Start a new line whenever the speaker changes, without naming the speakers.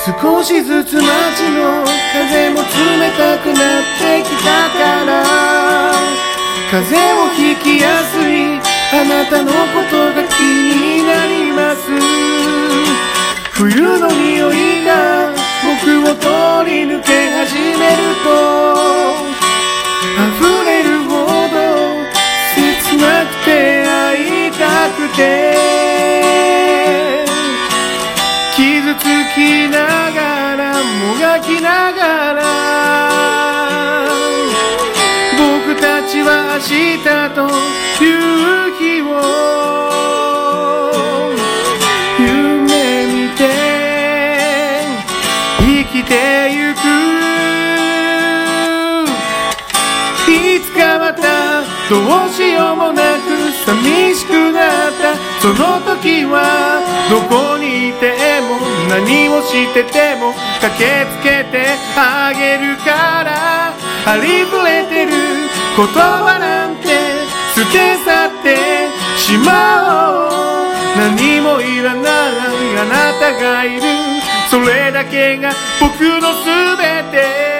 少しずつ街の風も冷たくなってきたから、風邪をひきやすいあなたのことが気になります。冬の匂いが僕を通り抜け始めると、溢れるほど切なくて会いたくて、傷つきながらもがきながら、僕たちは明日という日を夢見て生きてゆく。いつかまたどうしようもなく寂しくなったその時は、どこにいても何をしてても駆けつけてあげるから、ありふれてる言葉なんて捨て去ってしまおう。何もいらないあなたがいる、それだけが僕のすべて。